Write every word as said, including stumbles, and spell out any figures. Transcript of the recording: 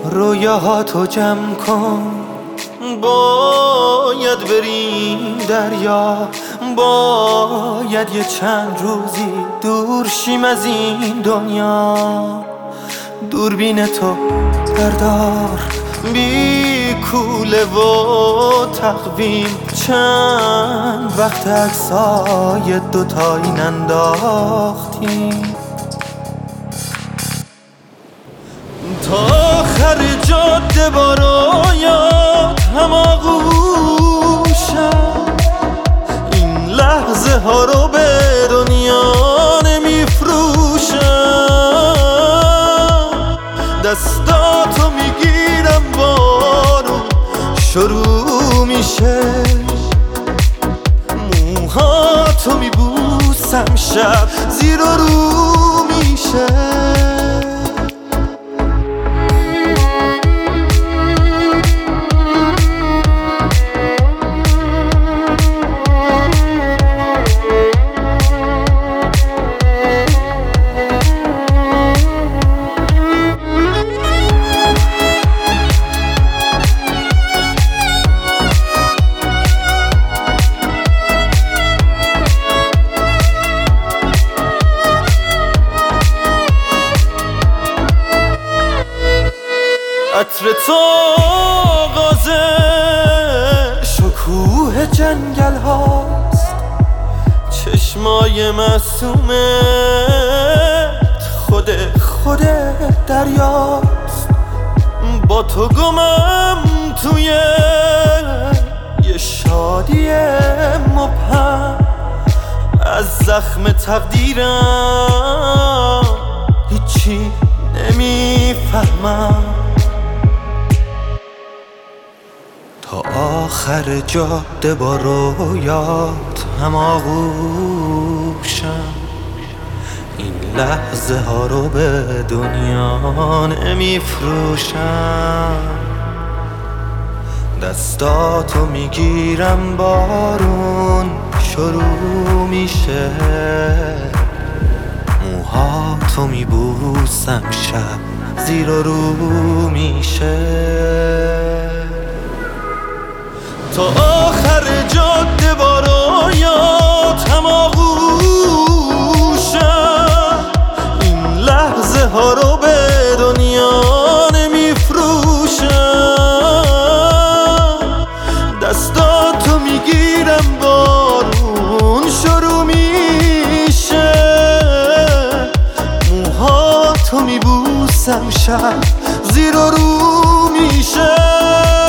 رویاهاتو جمع کن، باید بریم دریا، باید یه چند روزی دور شیم از این دنیا. دوربین تو بردار بی کوله و تقویم، چند وقت عکسای دوتایی ننداختیم. تا آخر جاده با رویات هماغوشم، این لحظه ها رو به دنیا نمیفروشم. دستاتو میگیرم بارون شروع میشه، موهاتو میبوسم شب زیر و رو میشه. عطر تو آغاز شکوه جنگل هاست، چشمای معصومت خود خود دریاست. با تو گمم توی یه شادی مبهم، از زخم تقدیرم هیچی نمیفهمم. تا آخر جاده با رویات هماغوشم، این لحظه ها رو به دنیا نمیفروشم. دستاتو میگیرم بارون شروع میشه، موهاتو میبوسم شب زیر و رو میشه. تا آخر جاده با رویات هماغوشم، این لحظه ها رو به دنیا نمیفروشم. دستاتو میگیرم بارون شروع میشه، موهاتو میبوسم شب زیر و رو میشه.